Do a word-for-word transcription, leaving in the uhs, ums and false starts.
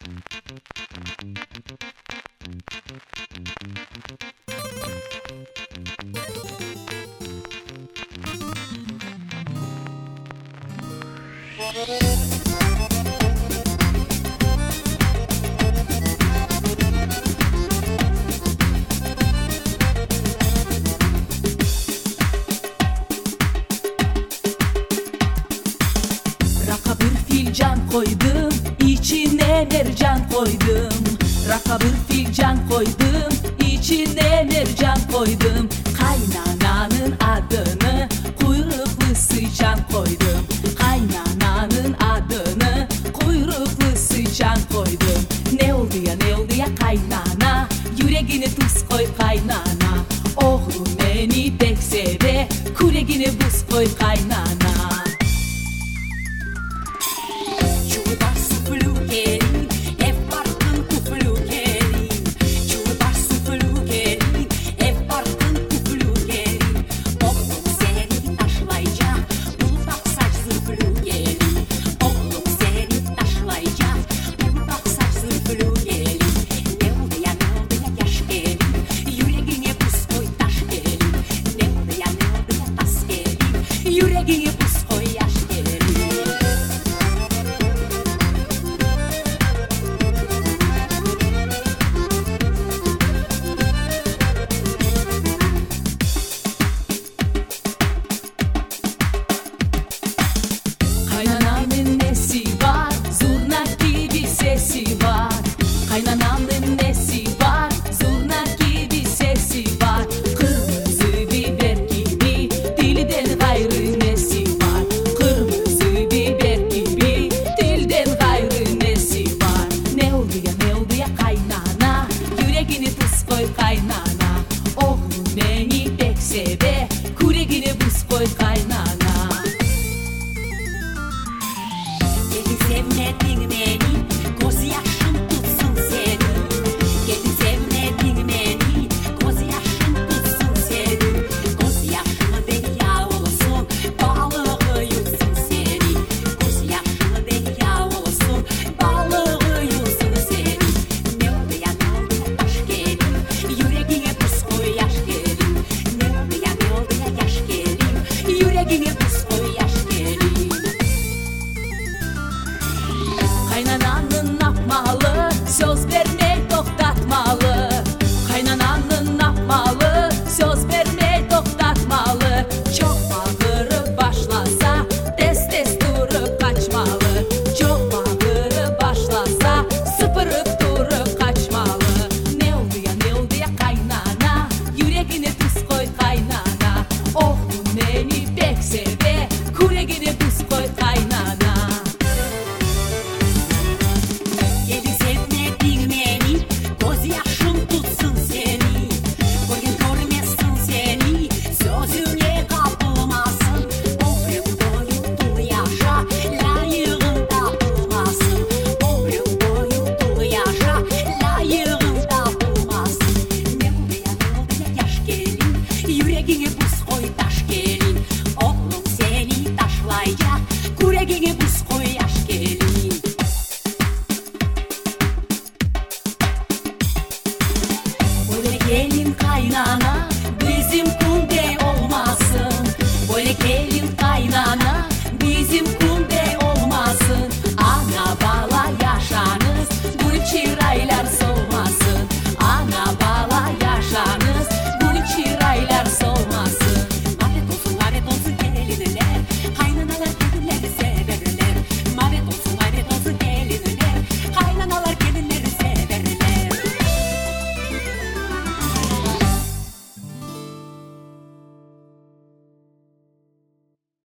Raka bir filcan koydum, içine mercan koydum. Raka bir filcan koydum, içine mercan koydum. Kaynananın adını kuyruklu sıçan koydum. Kaynananın adını kuyruklu sıçan koydum. Ne oldu ya ne oldu ya kaynana, yüreğine tuz koy kaynana. Oğlum beni pek seve, küreğine buz koy kaynana. Yüreğine buz koy yaş gelirim. Kaynanamın nesi var, zurna gibi sesi var. Kaynanamın nesi var, zurna gibi sesi var. Kırmızı biber gibi dilden gayrı nesi var. Kırmızı biber gibi dilden gayrı nesi var. Ne oldu ya ne oldu ya kaynana, yüreğine tuz koy kaynana. Oğlum beni pek seve, küreğine buz koy kaynana. Gelin sevmedin beni, göz yaşım tutsun seni. Gelin sevmedin beni, göz yaşım tutsun seni. Göz yaşımı derya olsun, balığı yutsun seni. Göz yaşımı derya olsun, balığı yutsun seni. Ne oldu ya ne oldu ya taş gelin, yüreğine buz koy yaş gelin. Ne oldu ya ne oldu ya yaş gelin, yüreğine buz koy yaş gelin. Kaynananın akmalı söz